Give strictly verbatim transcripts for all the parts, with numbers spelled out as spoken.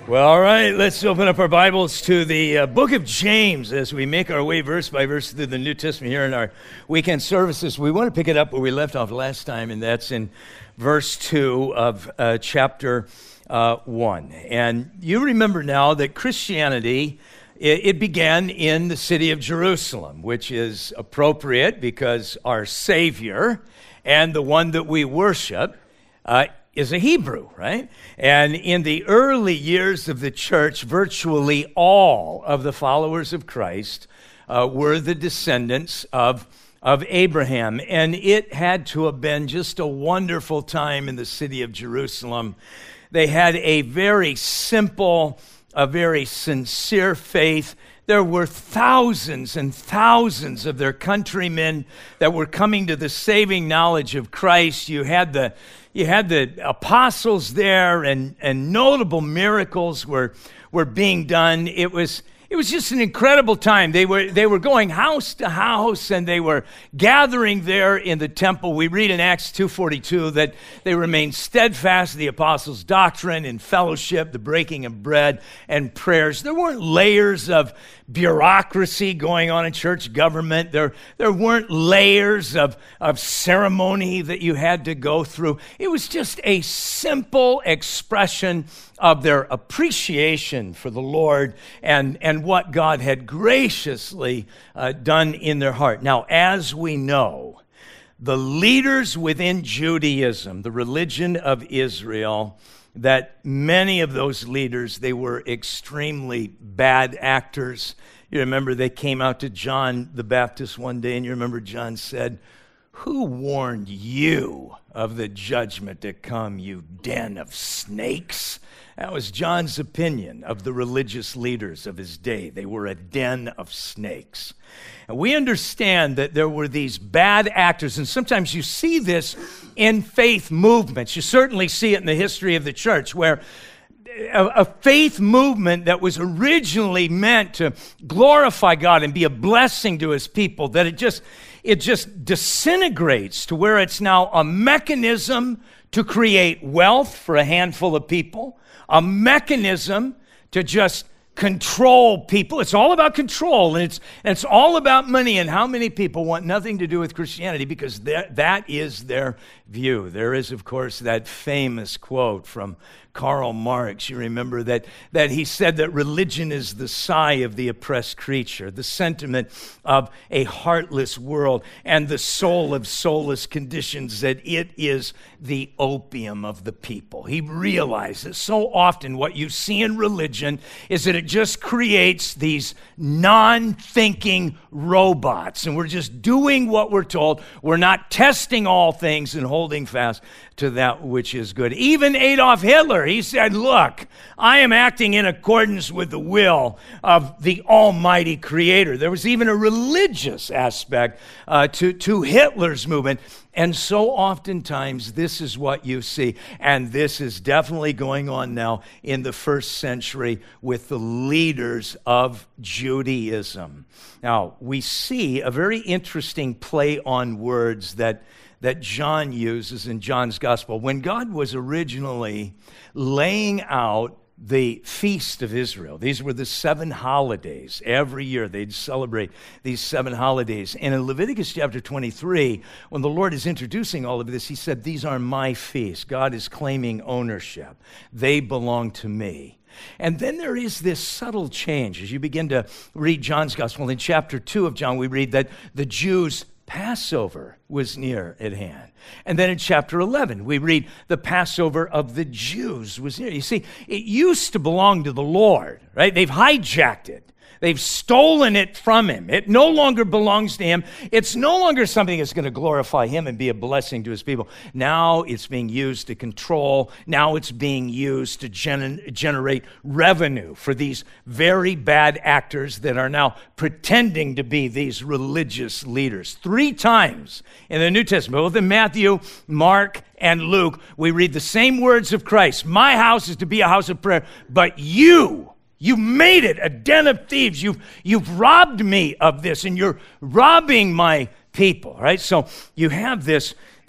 Well, all right, let's open up our Bibles to the uh, book of James as we make our way verse by verse through the New Testament here in our weekend services. We want to pick it up where we left off last time, and that's in verse two of uh, chapter uh, one. And you remember now that Christianity, it, it began in the city of Jerusalem, which is appropriate because our Savior and the one that we worship uh, is a Hebrew, right? And in the early years of the church, virtually all of the followers of Christ uh, were the descendants of, of Abraham. And it had to have been just a wonderful time in the city of Jerusalem. They had a very simple, a very sincere faith. There were thousands and thousands of their countrymen that were coming to the saving knowledge of Christ. You had the You had the apostles there, and, and notable miracles were were being done. It was it was just an incredible time. They were they were going house to house, and they were gathering there in the temple. We read in Acts two forty-two that they remained steadfast to the apostles' doctrine and fellowship, the breaking of bread and prayers. There weren't layers of bureaucracy going on in church government. There, there weren't layers of, of ceremony that you had to go through. It was just a simple expression of their appreciation for the Lord and, and what God had graciously uh, done in their heart. Now, as we know, the leaders within Judaism, the religion of Israel, that many of those leaders, they were extremely bad actors. You remember they came out to John the Baptist one day, and you remember John said, "Who warned you of the judgment to come, you den of snakes?" That was John's opinion of the religious leaders of his day. They were a den of snakes. And we understand that there were these bad actors, and sometimes you see this in faith movements. You certainly see it in the history of the church, where a, a faith movement that was originally meant to glorify God and be a blessing to his people, that it just it just disintegrates to where it's now a mechanism to create wealth for a handful of people, a mechanism to just control people. It's all about control, and it's and it's all about money, and how many people want nothing to do with Christianity because that, that is their view. There is, of course, that famous quote from Karl Marx. You remember that, that he said that religion is the sigh of the oppressed creature, the sentiment of a heartless world, and the soul of soulless conditions, that it is the opium of the people. He realized that so often what you see in religion is that it just creates these non-thinking robots, and we're just doing what we're told. We're not testing all things and holding fast to that which is good. Even Adolf Hitler, he said, "Look, I am acting in accordance with the will of the Almighty Creator." There was even a religious aspect uh, to, to Hitler's movement. And so oftentimes this is what you see. And this is definitely going on now in the first century with the leaders of Judaism. Now, we see a very interesting play on words that that John uses in John's gospel. When God was originally laying out the feast of Israel, these were the seven holidays. Every year they'd celebrate these seven holidays. And in Leviticus chapter twenty-three, when the Lord is introducing all of this, he said, "These are my feasts." God is claiming ownership. They belong to me. And then there is this subtle change. As you begin to read John's gospel, in chapter two of John, we read that the Jews' Passover was near at hand. And then in chapter eleven, we read the Passover of the Jews was near. You see, it used to belong to the Lord, right? They've hijacked it. They've stolen it from him. It no longer belongs to him. It's no longer something that's going to glorify him and be a blessing to his people. Now it's being used to control. Now it's being used to gen- generate revenue for these very bad actors that are now pretending to be these religious leaders. Three times in the New Testament, both in Matthew, Mark, and Luke, we read the same words of Christ. "My house is to be a house of prayer, but you You made it a den of thieves. You've, you've robbed me of this, and you're robbing my people, right? So you have this,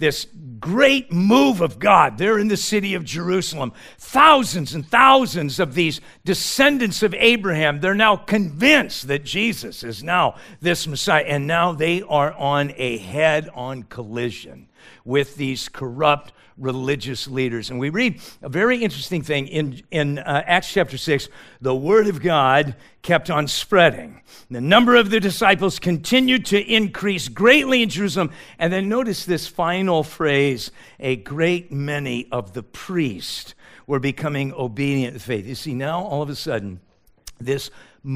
this great move of God there in the city of Jerusalem. Thousands and thousands of these descendants of Abraham, they're now convinced that Jesus is now this Messiah. And now they are on a head-on collision with these corrupt religious leaders. And we read a very interesting thing in, in uh, Acts chapter six. The word of God kept on spreading. The number of the disciples continued to increase greatly in Jerusalem. And then notice this final phrase, a great many of the priests were becoming obedient to faith. You see, now all of a sudden, this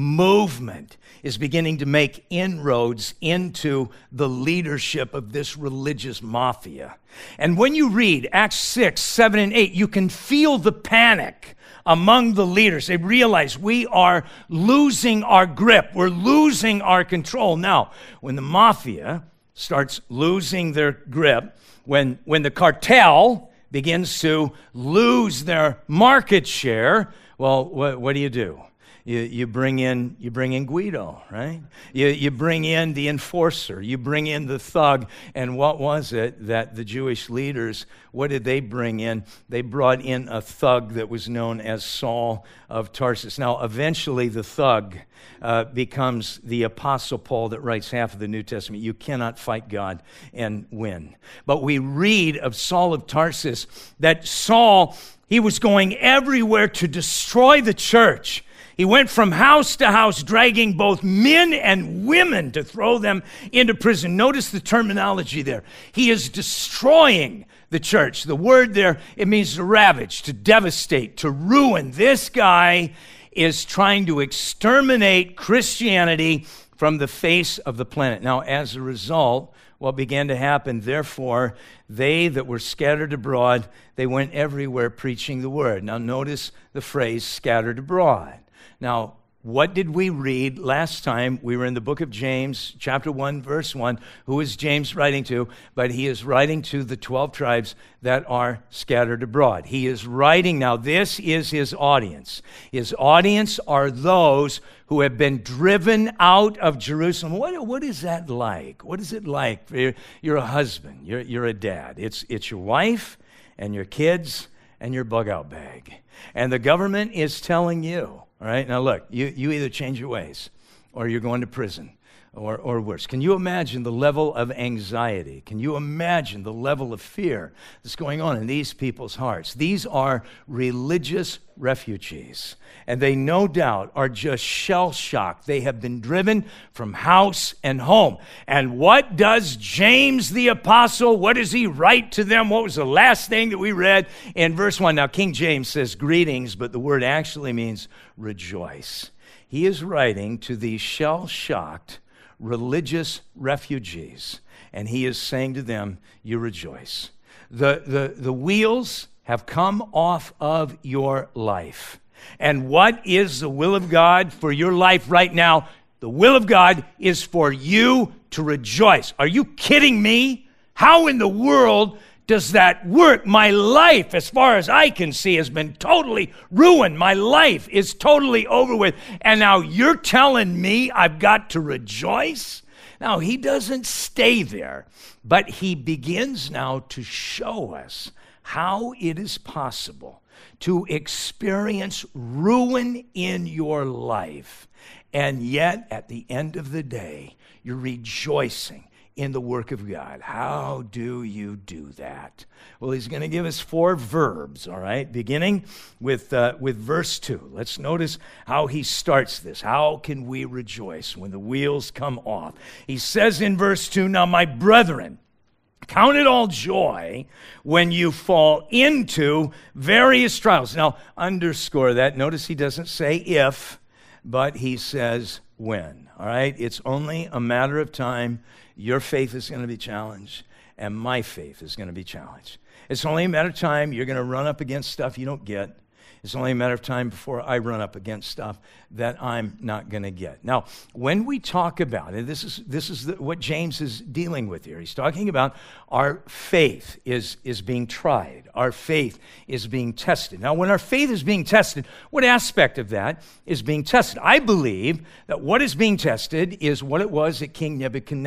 movement is beginning to make inroads into the leadership of this religious mafia. And when you read Acts six, seven, and eight, you can feel the panic among the leaders. They realize we are losing our grip. We're losing our control. Now, when the mafia starts losing their grip, when, when the cartel begins to lose their market share, well, what, what do you do? You, you bring in you bring in Guido, right? You, you bring in the enforcer. You bring in the thug. And what was it that the Jewish leaders, what did they bring in? They brought in a thug that was known as Saul of Tarsus. Now, eventually the thug uh, becomes the Apostle Paul that writes half of the New Testament. You cannot fight God and win. But we read of Saul of Tarsus that Saul, he was going everywhere to destroy the church. He went from house to house, dragging both men and women to throw them into prison. Notice the terminology there. He is destroying the church. The word there, it means to ravage, to devastate, to ruin. This guy is trying to exterminate Christianity from the face of the planet. Now, as a result, what began to happen, therefore, they that were scattered abroad, they went everywhere preaching the word. Now, notice the phrase scattered abroad. Now, what did we read last time? We were in the book of James, chapter one, verse one. Who is James writing to? But he is writing to the twelve tribes that are scattered abroad. He is writing now. This is his audience. His audience are those who have been driven out of Jerusalem. What, what is that like? What is it like? You're, you're a husband. You're, you're a dad. It's, it's your wife and your kids and your bug-out bag. And the government is telling you, all right, now look, you, you either change your ways or you're going to prison or, or worse. Can you imagine the level of anxiety? Can you imagine the level of fear that's going on in these people's hearts? These are religious refugees, and they no doubt are just shell-shocked. They have been driven from house and home. And what does James the apostle, what does he write to them? What was the last thing that we read in verse one? Now, King James says greetings, but the word actually means rejoice. He is writing to these shell-shocked religious refugees, and he is saying to them, you rejoice. The, the, the wheels have come off of your life. And what is the will of God for your life right now? The will of God is for you to rejoice. Are you kidding me? How in the world does that work? My life, as far as I can see, has been totally ruined. My life is totally over with. And now you're telling me I've got to rejoice? Now, he doesn't stay there, but he begins now to show us how it is possible to experience ruin in your life, and yet at the end of the day, you're rejoicing in the work of God. How do you do that? Well, he's going to give us four verbs, all right, beginning with uh, with verse two. Let's notice how he starts this. How can we rejoice when the wheels come off? He says in verse two, now, my brethren, count it all joy when you fall into various trials. Now, underscore that. Notice he doesn't say if, but he says when, all right? It's only a matter of time. Your faith is going to be challenged, and my faith is going to be challenged. It's only a matter of time. You're going to run up against stuff you don't get. It's only a matter of time before I run up against stuff that I'm not going to get. Now, when we talk about, and this is this is the, what James is dealing with here. He's talking about our faith is, is being tried. Our faith is being tested. Now, when our faith is being tested, what aspect of that is being tested? I believe that what is being tested is what it was at King Nebuchadnezzar.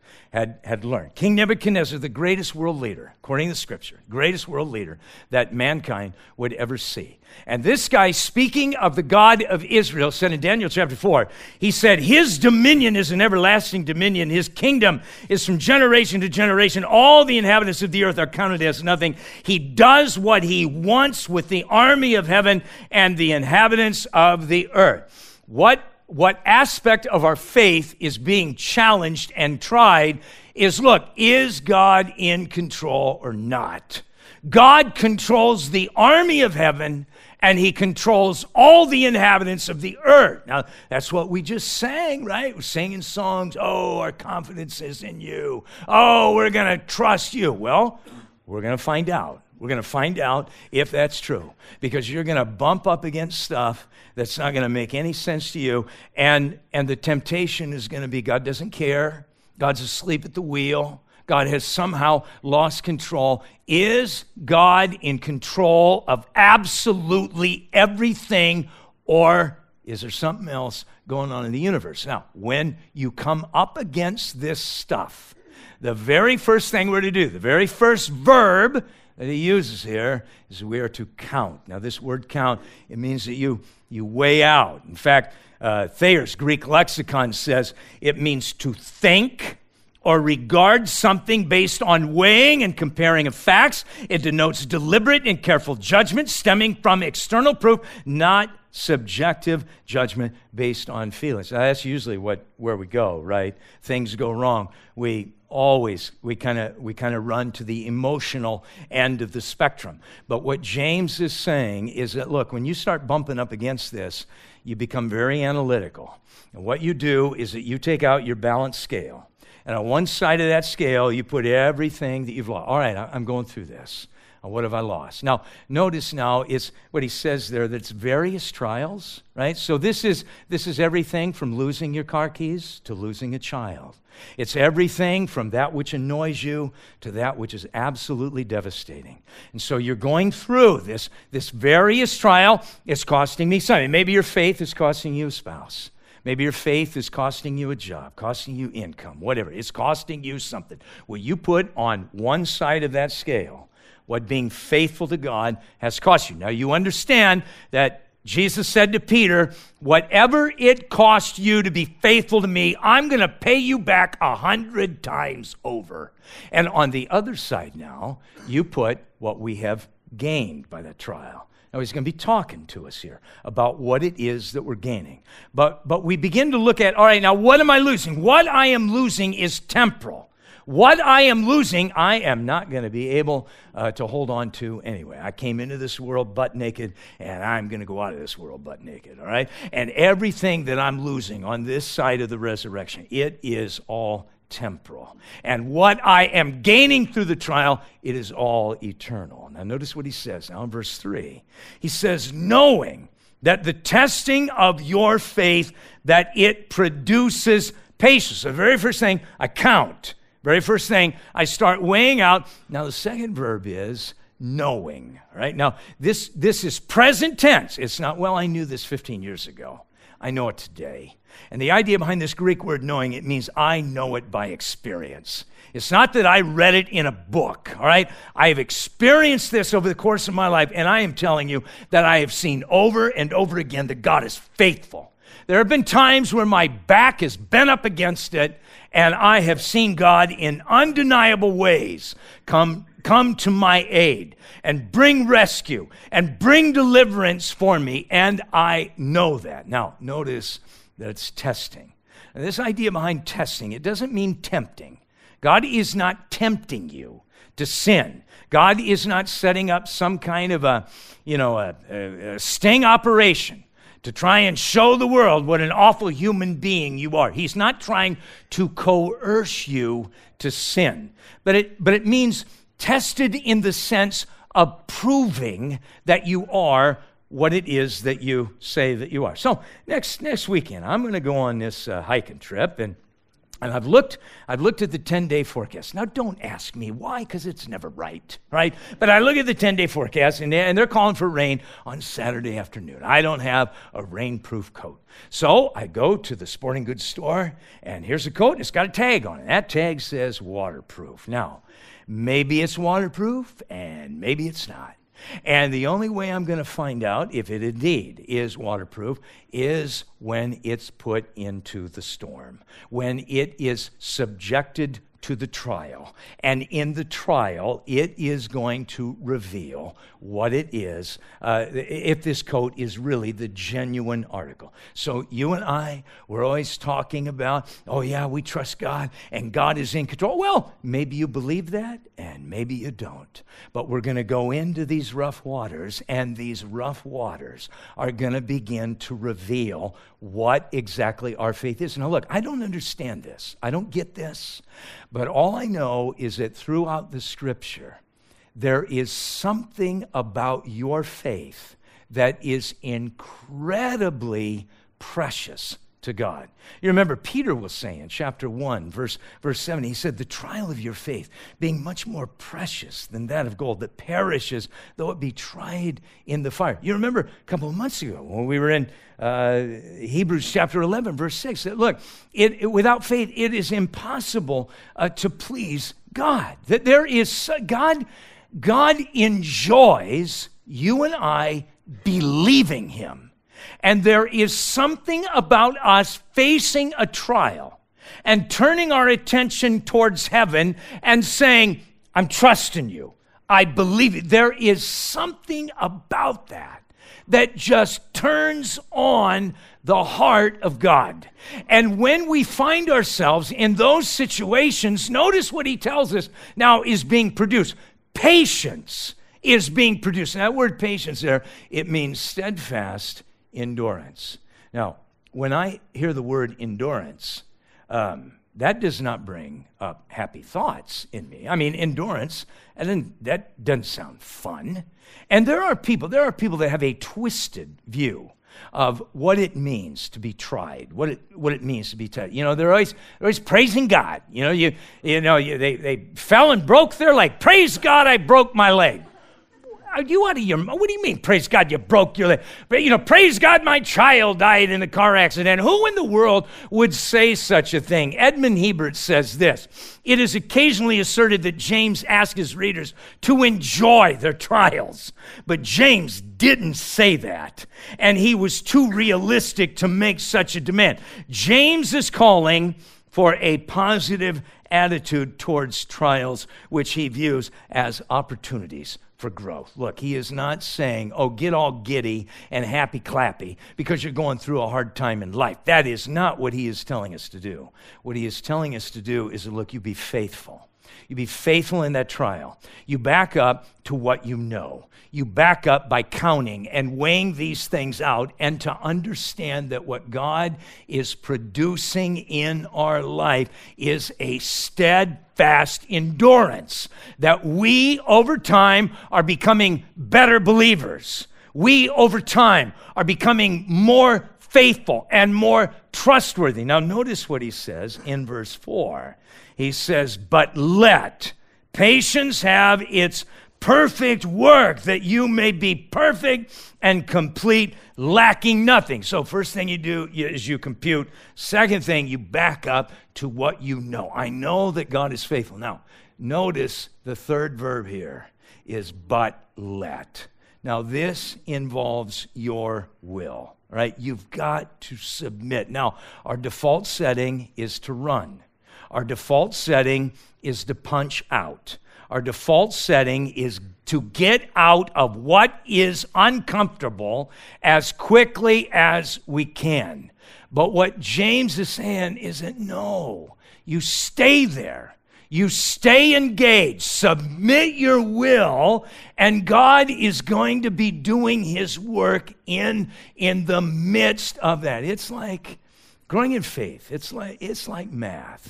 had, had learned. King Nebuchadnezzar, the greatest world leader, according to the Scripture, greatest world leader that mankind would ever see. And this guy, speaking of the God of Israel, said in Daniel chapter four, he said, his dominion is an everlasting dominion. His kingdom is from generation to generation. All the inhabitants of the earth are counted as nothing. He does what he wants with the army of heaven and the inhabitants of the earth. What What aspect of our faith is being challenged and tried is, look, is God in control or not? God controls the army of heaven, and he controls all the inhabitants of the earth. Now, that's what we just sang, right? We're singing songs. Oh, our confidence is in you. Oh, we're going to trust you. Well, we're going to find out. We're going to find out if that's true, because you're going to bump up against stuff that's not going to make any sense to you, and, and the temptation is going to be God doesn't care, God's asleep at the wheel, God has somehow lost control. Is God in control of absolutely everything, or is there something else going on in the universe? Now, when you come up against this stuff, the very first thing we're to do, the very first verb that he uses here is we are to count. Now, this word count, it means that you, you weigh out. In fact, uh, Thayer's Greek lexicon says it means to think or regard something based on weighing and comparing of facts. It denotes deliberate and careful judgment stemming from external proof, not subjective judgment based on feelings. Now, that's usually what where we go, right? Things go wrong. We always, we kind of we kind of run to the emotional end of the spectrum. But what James is saying is that, look, when you start bumping up against this, you become very analytical. And what you do is that you take out your balance scale. And on one side of that scale, you put everything that you've lost. All right, I'm going through this. What have I lost? Now, notice now it's what he says there, that it's various trials, right? So this is this is everything from losing your car keys to losing a child. It's everything from that which annoys you to that which is absolutely devastating. And so you're going through this, this various trial. It's costing me something. Maybe your faith is costing you a spouse. Maybe your faith is costing you a job, costing you income, whatever. It's costing you something. Well, you put on one side of that scale what being faithful to God has cost you. Now, you understand that Jesus said to Peter, whatever it cost you to be faithful to me, I'm going to pay you back a hundred times over. And on the other side now, you put what we have gained by that trial. Now, he's going to be talking to us here about what it is that we're gaining. But, but we begin to look at, all right, now what am I losing? What I am losing is temporal. What I am losing, I am not going to be able uh, to hold on to anyway. I came into this world butt naked, and I'm going to go out of this world butt naked, all right? And everything that I'm losing on this side of the resurrection, it is all temporal. And what I am gaining through the trial, it is all eternal. Now notice what he says now in verse three. He says, knowing that the testing of your faith, that it produces patience. So the very first thing, I count. Very first thing, I start weighing out. Now the second verb is knowing. All right? Now this, this is present tense. It's not, well, I knew this fifteen years ago. I know it today. And the idea behind this Greek word knowing, it means I know it by experience. It's not that I read it in a book, all right? I have experienced this over the course of my life, and I am telling you that I have seen over and over again that God is faithful. There have been times where my back has been up against it, and I have seen God in undeniable ways come, come to my aid and bring rescue and bring deliverance for me, and I know that. Now, notice that it's testing. And this idea behind testing, it doesn't mean tempting. God is not tempting you to sin. God is not setting up some kind of a, you know, a, a, a sting operation to try and show the world what an awful human being you are. He's not trying to coerce you to sin. But it, but it means tested in the sense of proving that you are what it is that you say that you are. So next next weekend, I'm going to go on this uh, hiking trip, and And I've looked, I've looked at the ten-day forecast. Now, don't ask me why, because it's never right, right? But I look at the ten-day forecast, and they're calling for rain on Saturday afternoon. I don't have a rainproof coat. So I go to the sporting goods store, and here's a coat, and it's got a tag on it. That tag says waterproof. Now, maybe it's waterproof, and maybe it's not. And the only way I'm going to find out if it indeed is waterproof is when it's put into the storm, when it is subjected to the trial. And in the trial, it is going to reveal what it is, uh, if this coat is really the genuine article. So you and I, we're always talking about, oh yeah, we trust God, and God is in control. Well, maybe you believe that, and maybe you don't. But we're going to go into these rough waters, and these rough waters are going to begin to reveal what exactly our faith is. Now look, I don't understand this. I don't get this. But all I know is that throughout the Scripture, there is something about your faith that is incredibly precious to God. You remember Peter was saying in chapter one, verse, verse seven, he said, the trial of your faith being much more precious than that of gold that perishes, though it be tried in the fire. You remember a couple of months ago when we were in uh, Hebrews chapter eleven, verse six, that look, it, it, without faith, it is impossible uh, to please God. That there is, God, God enjoys you and I believing Him. And there is something about us facing a trial and turning our attention towards heaven and saying, I'm trusting you. I believe it. There is something about that that just turns on the heart of God. And when we find ourselves in those situations, notice what he tells us now is being produced. Patience is being produced. And that word patience there, it means steadfast endurance. Now, when I hear the word endurance, um, that does not bring up happy thoughts in me. I mean, endurance, and then that doesn't sound fun. And there are people, there are people that have a twisted view of what it means to be tried, what it what it means to be tried. You know, they're always they're always praising God. You know, you you know, you, they they fell and broke their leg. Praise God, I broke my leg. Are you out of your, what do you mean, praise God, you broke your leg? You know, praise God, my child died in a car accident. Who in the world would say such a thing? Edmund Hebert says this, it is occasionally asserted that James asked his readers to enjoy their trials. But James didn't say that, and he was too realistic to make such a demand. James is calling for a positive attitude towards trials, which he views as opportunities for growth. Look, he is not saying, oh, get all giddy and happy-clappy because you're going through a hard time in life. That is not what he is telling us to do. What he is telling us to do is, look, you be faithful. You be faithful in that trial. You back up to what you know. You back up by counting and weighing these things out and to understand that what God is producing in our life is a steadfast endurance, that we over time are becoming better believers. We over time are becoming more faithful and more trustworthy. Now notice what he says in verse four. He says, but let patience have its perfect work, that you may be perfect and complete, lacking nothing. So first thing you do is you compute. Second thing, you back up to what you know. I know that God is faithful. Now, notice the third verb here is but let. Now, this involves your will, right? You've got to submit. Now, our default setting is to run. Our default setting is to punch out. Our default setting is to get out of what is uncomfortable as quickly as we can. But what James is saying is that no, you stay there. You stay engaged, submit your will, and God is going to be doing his work in, in the midst of that. It's like growing in faith. It's like, it's like math.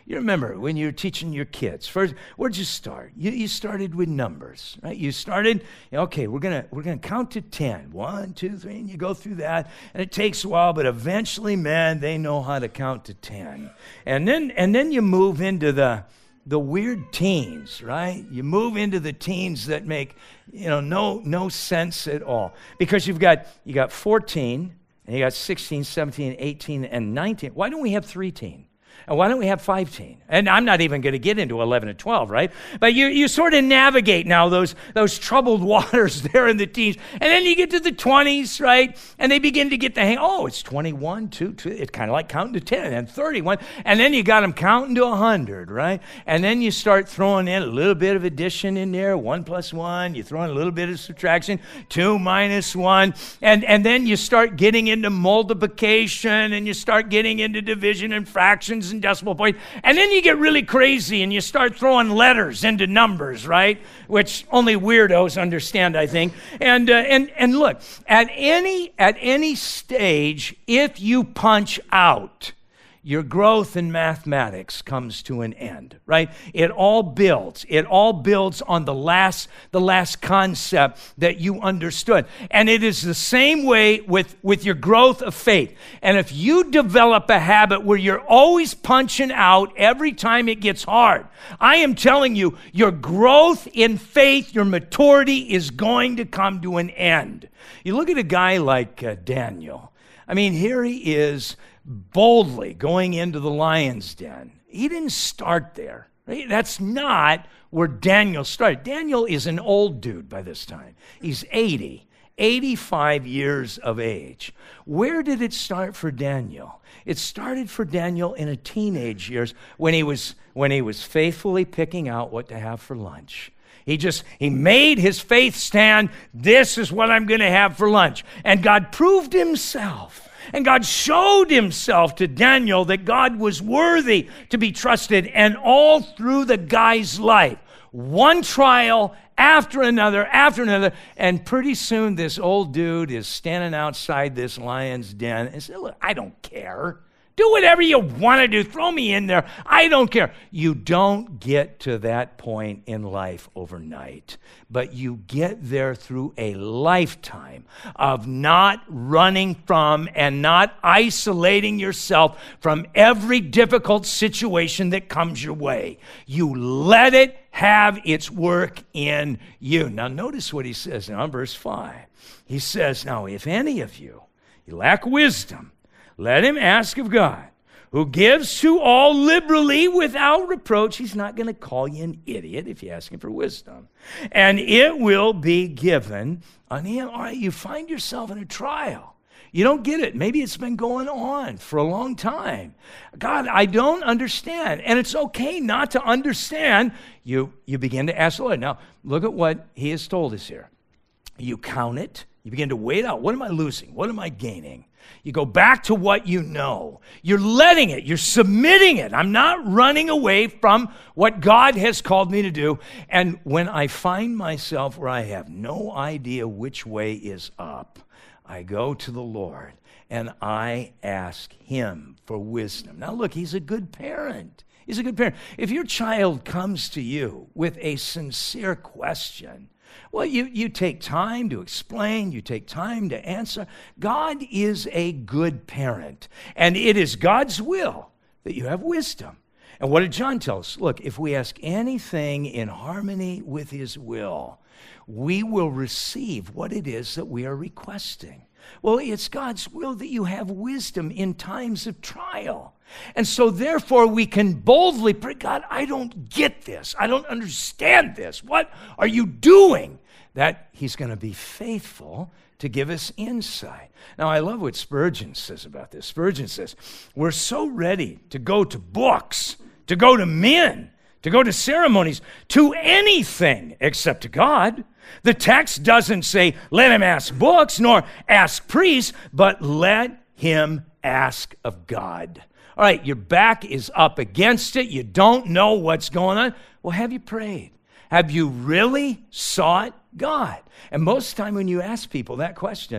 You remember when you were teaching your kids, first, where'd you start? You, you started with numbers, right? You started, okay, we're gonna we're gonna count to ten. One, two, three, and you go through that, and it takes a while, but eventually, man, they know how to count to ten. And then and then you move into the the weird teens, right? You move into the teens that make, you know, no no sense at all. Because you've got you got fourteen, and you got sixteen, seventeen, eighteen, and nineteen. Why don't we have three teens? And why don't we have fifteen? And I'm not even going to get into eleven and twelve, right? But you you sort of navigate now those those troubled waters there in the teens. And then you get to the twenties, right? And they begin to get the hang. Oh, it's twenty-one, two, two. It's kind of like counting to ten and thirty-one. And then you got them counting to one hundred, right? And then you start throwing in a little bit of addition in there. One plus one. You throw in a little bit of subtraction. Two minus one. And, and then you start getting into multiplication, and you start getting into division and fractions and decimal point, and then you get really crazy and you start throwing letters into numbers, right? Which only weirdos understand, I think. And uh, and and look, at any at any stage, if you punch out, your growth in mathematics comes to an end, right? It all builds. It all builds on the last, the last concept that you understood. And it is the same way with, with your growth of faith. And if you develop a habit where you're always punching out every time it gets hard, I am telling you, your growth in faith, your maturity is going to come to an end. You look at a guy like uh, Daniel. I mean, here he is, boldly going into the lion's den. He didn't start there. Right? That's not where Daniel started. Daniel is an old dude by this time. He's eighty, eighty-five years of age. Where did it start for Daniel? It started for Daniel in a teenage years when he was when he was faithfully picking out what to have for lunch. He just, he made his faith stand. This is what I'm going to have for lunch. And God proved himself. And God showed himself to Daniel that God was worthy to be trusted. And all through the guy's life, one trial after another, after another. And pretty soon this old dude is standing outside this lion's den and said, look, I don't care. Do whatever you want to do. Throw me in there. I don't care. You don't get to that point in life overnight, but you get there through a lifetime of not running from and not isolating yourself from every difficult situation that comes your way. You let it have its work in you. Now notice what he says now in verse five. He says, now if any of you, you lack wisdom, let him ask of God, who gives to all liberally without reproach. He's not going to call you an idiot if you ask him for wisdom. And it will be given on him. All right, you find yourself in a trial. You don't get it. Maybe it's been going on for a long time. God, I don't understand. And it's okay not to understand. You, you begin to ask the Lord. Now, look at what he has told us here. You count it. You begin to weigh it out. What am I losing? What am I gaining? You go back to what you know. You're letting it. You're submitting it. I'm not running away from what God has called me to do. And when I find myself where I have no idea which way is up, I go to the Lord and I ask him for wisdom. Now look, he's a good parent. He's a good parent. If your child comes to you with a sincere question, well, you, you take time to explain. You take time to answer. God is a good parent. And it is God's will that you have wisdom. And what did John tell us? Look, if we ask anything in harmony with his will, we will receive what it is that we are requesting. Well, it's God's will that you have wisdom in times of trial. And so therefore we can boldly pray, God, I don't get this. I don't understand this. What are you doing? That he's going to be faithful to give us insight. Now, I love what Spurgeon says about this. Spurgeon says, we're so ready to go to books, to go to men, to go to ceremonies, to anything except to God. The text doesn't say, let him ask books, nor ask priests, but let him ask of God. All right, your back is up against it. You don't know what's going on. Well, have you prayed? Have you really sought God? And most of the time when you ask people that question,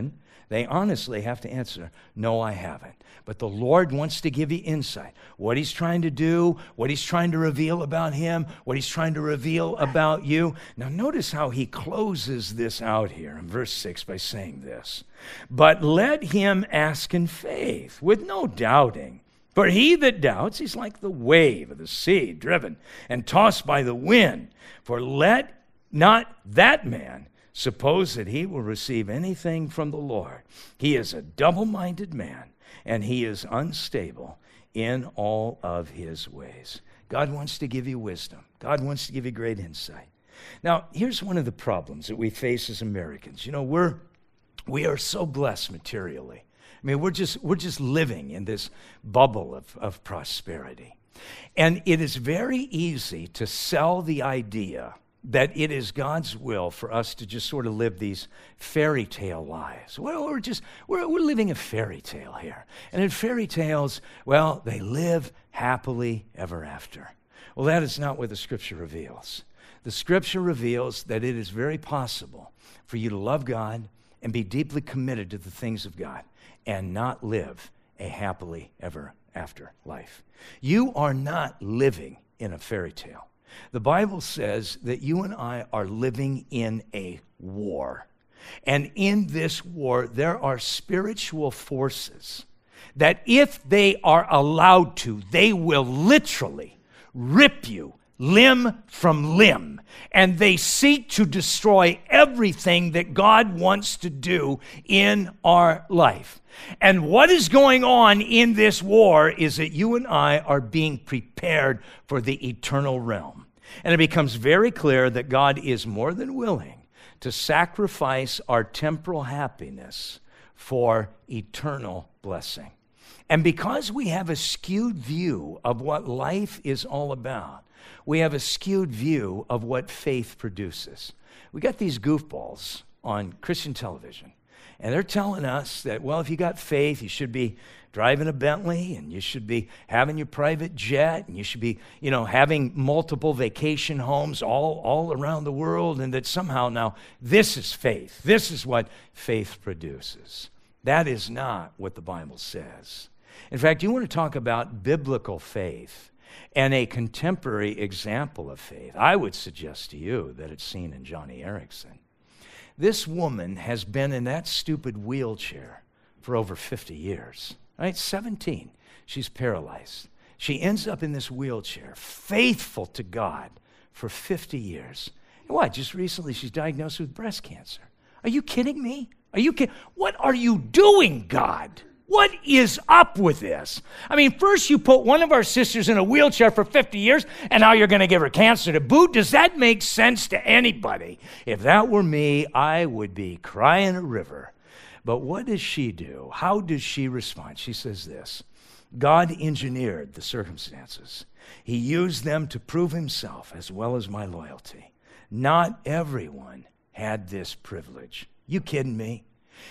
They honestly have to answer, no, I haven't. But the Lord wants to give you insight. What he's trying to do, what he's trying to reveal about him, what he's trying to reveal about you. Now notice how he closes this out here in verse six by saying this. But let him ask in faith, with no doubting. For he that doubts, he's like the wave of the sea, driven and tossed by the wind. For let not that man suppose that he will receive anything from the Lord. He is a double-minded man, and he is unstable in all of his ways. God wants to give you wisdom. God wants to give you great insight. Now, here's one of the problems that we face as Americans. You know, we're we are so blessed materially. I mean, we're just we're just living in this bubble of, of prosperity. And it is very easy to sell the idea that it is God's will for us to just sort of live these fairy tale lives. We're, we're just, we're, we're living a fairy tale here. And in fairy tales, well, they live happily ever after. Well, that is not what the Scripture reveals. The Scripture reveals that it is very possible for you to love God and be deeply committed to the things of God and not live a happily ever after life. You are not living in a fairy tale. The Bible says that you and I are living in a war. And in this war, there are spiritual forces that if they are allowed to, they will literally rip you limb from limb. And they seek to destroy everything that God wants to do in our life. And what is going on in this war is that you and I are being prepared for the eternal realm. And it becomes very clear that God is more than willing to sacrifice our temporal happiness for eternal blessing. And because we have a skewed view of what life is all about, we have a skewed view of what faith produces. We got these goofballs on Christian television, and they're telling us that, well, if you got faith, you should be driving a Bentley, and you should be having your private jet, and you should be, you know, having multiple vacation homes all, all around the world, and that somehow now this is faith. This is what faith produces. That is not what the Bible says. In fact, you want to talk about biblical faith and a contemporary example of faith, I would suggest to you that it's seen in Johnny Erickson. This woman has been in that stupid wheelchair for over fifty years. Right? seventeen, she's paralyzed. She ends up in this wheelchair, faithful to God for fifty years. And what? Just recently she's diagnosed with breast cancer. Are you kidding me? Are you kidding? What are you doing, God? What is up with this? I mean, first you put one of our sisters in a wheelchair for fifty years, and now you're going to give her cancer to boot? Does that make sense to anybody? If that were me, I would be crying a river. But what does she do? How does she respond? She says this: God engineered the circumstances. He used them to prove himself as well as my loyalty. Not everyone had this privilege. You kidding me?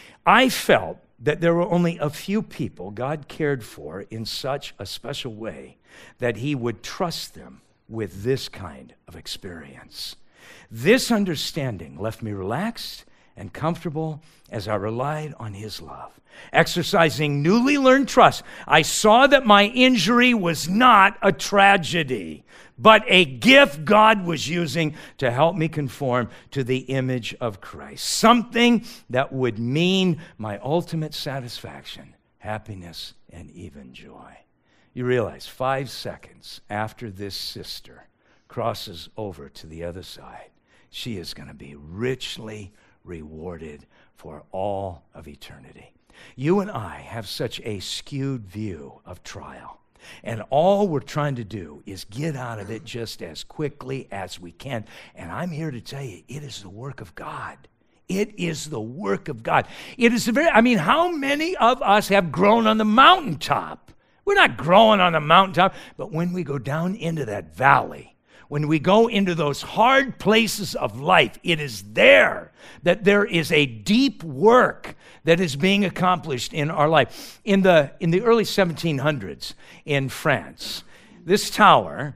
I felt that there were only a few people God cared for in such a special way that he would trust them with this kind of experience. This understanding left me relaxed and comfortable as I relied on his love. Exercising newly learned trust, I saw that my injury was not a tragedy, but a gift God was using to help me conform to the image of Christ. Something that would mean my ultimate satisfaction, happiness, and even joy. You realize five seconds after this sister crosses over to the other side, she is going to be richly rewarded for all of eternity. You and I have such a skewed view of trial. And all we're trying to do is get out of it just as quickly as we can. And I'm here to tell you, it is the work of God. It is the work of God. It is the very, I mean, how many of us have grown on the mountaintop? We're not growing on the mountaintop, but when we go down into that valley, when we go into those hard places of life, it is there that there is a deep work that is being accomplished in our life. In the, in the early seventeen hundreds in France, this tower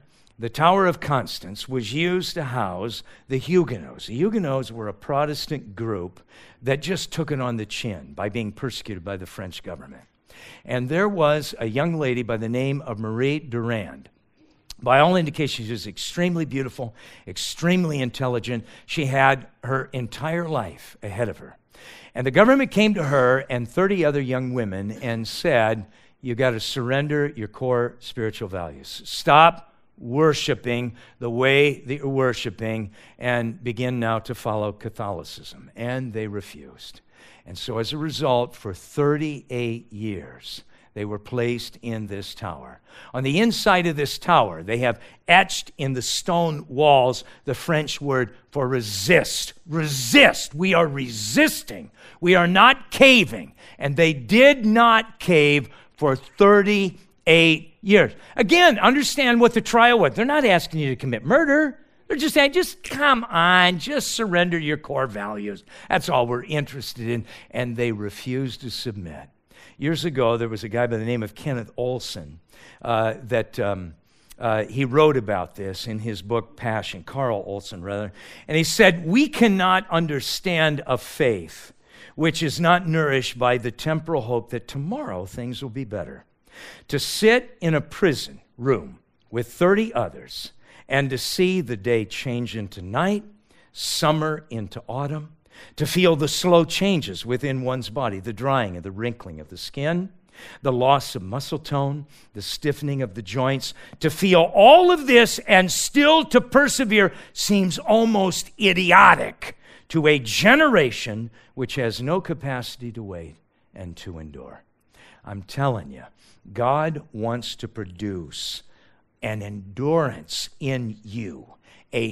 the Tower of Constance was used to house the Huguenots. The Huguenots were a Protestant group that just took it on the chin by being persecuted by the French government. And there was a young lady by the name of Marie Durand. By all indications, she was extremely beautiful, extremely intelligent. She had her entire life ahead of her. And the government came to her and thirty other young women and said, you got to surrender your core spiritual values. Stop worshiping the way that you're worshiping and begin now to follow Catholicism. And they refused. And so as a result, for thirty-eight years, they were placed in this tower. On the inside of this tower, they have etched in the stone walls the French word for resist. Resist. We are resisting. We are not caving. And they did not cave for thirty-eight years. Again, understand what the trial was. They're not asking you to commit murder. They're just saying, just come on, just surrender your core values. That's all we're interested in. And they refused to submit. Years ago, there was a guy by the name of Kenneth Olson uh, that um, uh, he wrote about this in his book, Passion, Carl Olson, rather. And he said, we cannot understand a faith which is not nourished by the temporal hope that tomorrow things will be better. To sit in a prison room with thirty others and to see the day change into night, summer into autumn, to feel the slow changes within one's body, the drying and the wrinkling of the skin, the loss of muscle tone, the stiffening of the joints, to feel all of this and still to persevere seems almost idiotic to a generation which has no capacity to wait and to endure. I'm telling you, God wants to produce an endurance in you, a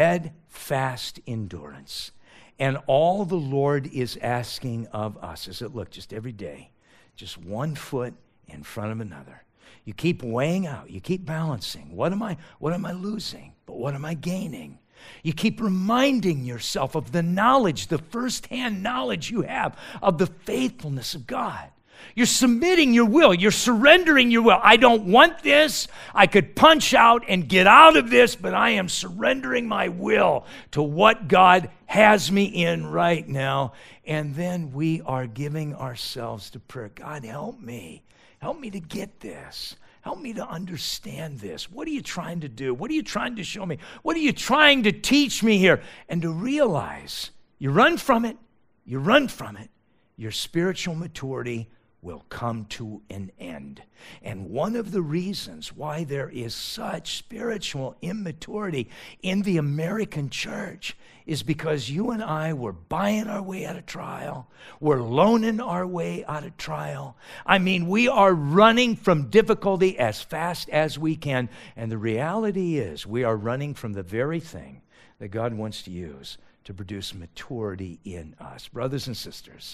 steadfast endurance. And all the Lord is asking of us is that, look, just every day, just one foot in front of another. You keep weighing out. You keep balancing. What am I, what am I losing? But what am I gaining? You keep reminding yourself of the knowledge, the firsthand knowledge you have of the faithfulness of God. You're submitting your will. You're surrendering your will. I don't want this. I could punch out and get out of this, but I am surrendering my will to what God has me in right now. And then we are giving ourselves to prayer. God, help me. Help me to get this. Help me to understand this. What are you trying to do? What are you trying to show me? What are you trying to teach me here? And to realize you run from it. You run from it. Your spiritual maturity will come to an end. And one of the reasons why there is such spiritual immaturity in the American church is because you and I were buying our way out of trial. We're loaning our way out of trial. I mean, we are running from difficulty as fast as we can. And the reality is we are running from the very thing that God wants to use to produce maturity in us. Brothers and sisters,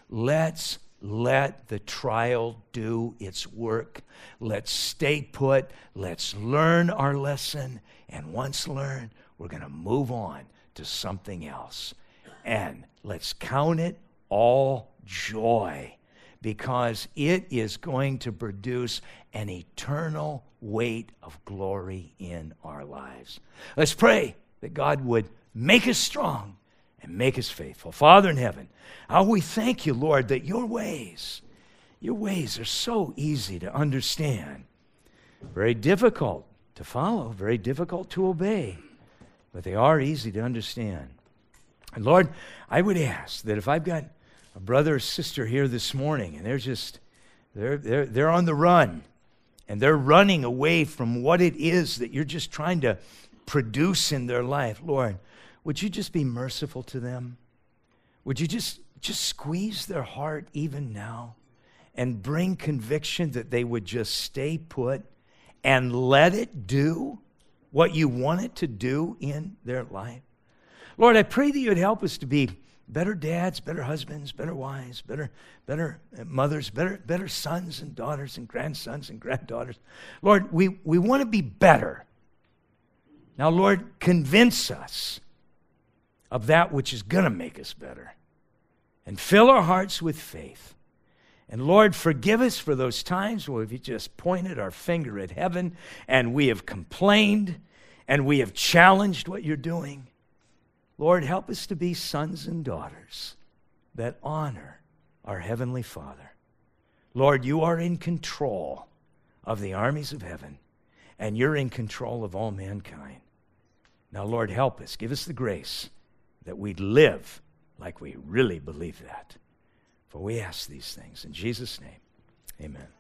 let's let the trial do its work. Let's stay put. Let's learn our lesson. And once learned, we're going to move on to something else. And let's count it all joy, because it is going to produce an eternal weight of glory in our lives. Let's pray that God would make us strong and make us faithful. Father in heaven, how we thank you, Lord, that your ways, your ways are so easy to understand, very difficult to follow, very difficult to obey, but they are easy to understand. And Lord, I would ask that if I've got a brother or sister here this morning and they're just, they're, they're, they're on the run and they're running away from what it is that you're just trying to produce in their life, Lord, would you just be merciful to them? Would you just, just squeeze their heart even now and bring conviction that they would just stay put and let it do what you want it to do in their life? Lord, I pray that you would help us to be better dads, better husbands, better wives, better, better mothers, better, better sons and daughters and grandsons and granddaughters. Lord, we, we want to be better. Now, Lord, convince us of that which is going to make us better. And fill our hearts with faith. And Lord, forgive us for those times where we've just pointed our finger at heaven and we have complained and we have challenged what you're doing. Lord, help us to be sons and daughters that honor our Heavenly Father. Lord, you are in control of the armies of heaven, and you're in control of all mankind. Now, Lord, help us. Give us the grace that we'd live like we really believe that. For we ask these things in Jesus' name, amen.